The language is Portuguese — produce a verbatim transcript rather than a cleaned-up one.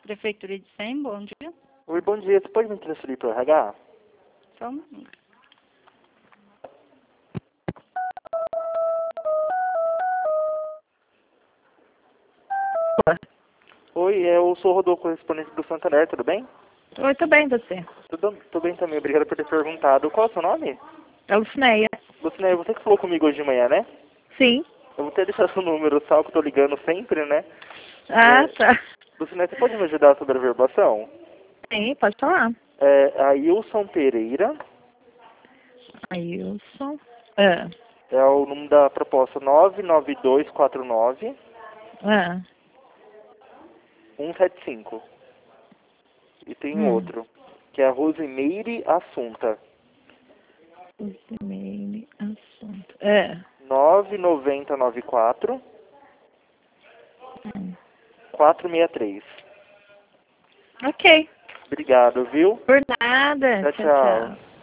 Prefeitura de Sem, bom dia. Oi, bom dia. Você pode me transferir para o R H? Só um minuto. Oi, eu sou o Rodolfo, correspondente do Santander, tudo bem? Oi, tudo bem, você? Tudo, tudo bem também, obrigado por ter perguntado. Qual é o seu nome? É Lucineia. Lucinéia, você que falou comigo hoje de manhã, né? Sim. Eu vou ter deixado seu número, só que eu tô ligando sempre, né? Ah, É, tá. Lucinéia, você pode me ajudar sobre a verbação? Sim, pode falar. É, a Wilson Pereira Ailson. Ah, é o número da proposta nove nove dois quatro nove ah. um sete cinco. E tem um Hum. outro, que é a Rosimeire Assunta. Os e-mail, assunto. É. nove nove zero nove quatro Hum. quatro seis três. Ok. Obrigado, viu? Por nada. Tchau, Tchau, tchau. tchau.